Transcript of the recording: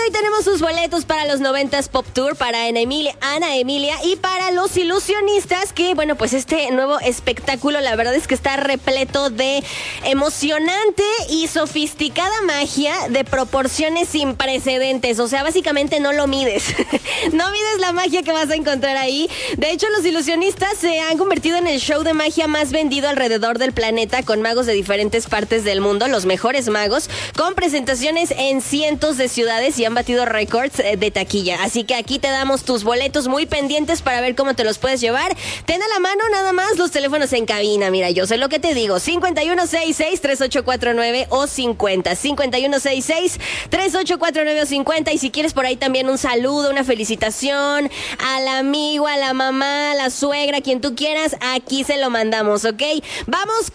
hoy tenemos sus boletos para los 90s Pop Tour, para Ana Emilia y para Los Ilusionistas, que bueno, pues este nuevo espectáculo la verdad es que está repleto de emocionante y sofisticada magia de proporciones sin precedentes. O sea, básicamente no lo mides. No mides la magia que vas a encontrar ahí. De hecho, Los Ilusionistas se han convertido en el show de magia más vendido alrededor del planeta, con magos de diferentes partes del mundo, los mejores magos, con presentaciones en cientos de ciudades y han batido récords de taquilla. Así que aquí te damos tus boletos, muy pendientes para ver cómo te los puedes llevar. Ten a la mano nada más los teléfonos en cabina. Mira, yo sé lo que te digo: 5166-3849 o 50. 5166-3849 o 50. Y si quieres por ahí también un saludo, una felicitación al amigo, a la mamá, a la suegra, quien tú quieras, aquí se lo mandamos, ¿ok? Vamos